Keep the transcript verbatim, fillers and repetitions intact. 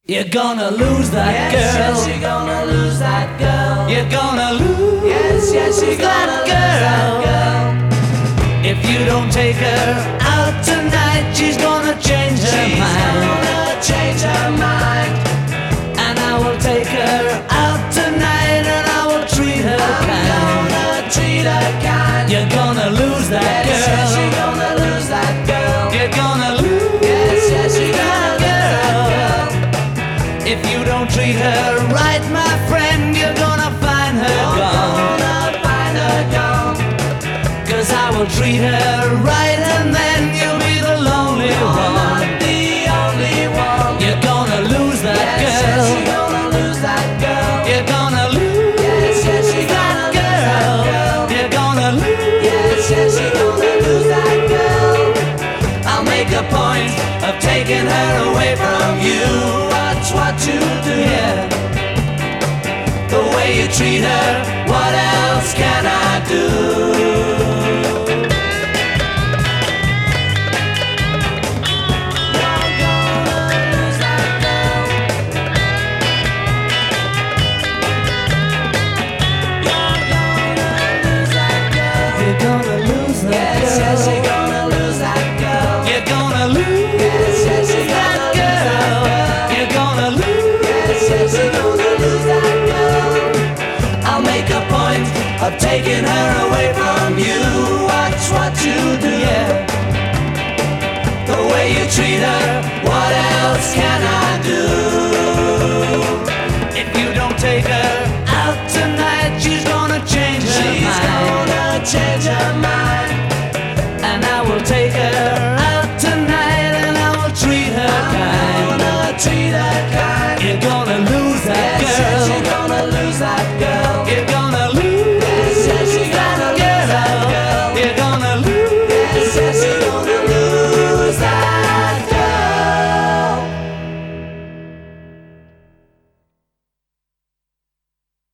You're gonna lose that yes, girl. Yes, you're gonna lose that girl. You're gonna lose yes, yes, you're that, gonna girl. lose that girl. If you don't take her out tonight, she's gonna change her she's mind. She's gonna change her mind. And I will take her out tonight, and I will treat her I'm kind. gonna treat her kind. You're gonna lose that yes, girl. Yes, you're gonna lose that girl. You're gonna lose yes, yes, you're that gonna girl. lose that girl. If you don't treat her right, my friend, you're gonna find her you're gone. Gonna find her gone. Cause I will treat her right, and then you'll be the lonely you're one. Not the only one. You're gonna lose that yes, girl. Yes, you're gonna lose that girl. You're gonna lose yes, yes, you're that, gonna girl. lose that girl. You're gonna lose yes, yes, you're gonna lose that girl. I'll make a point of taking her away from you. Watch what you do. yeah. The way you treat her, what else can I do? Of taking her away from you. Watch what you do. yeah. The way you treat her, what else can I do? If you don't take her out tonight, she's gonna change her She's mind. gonna change her mind. And I will take her out tonight, and I will treat her I'm kind. gonna treat her kind.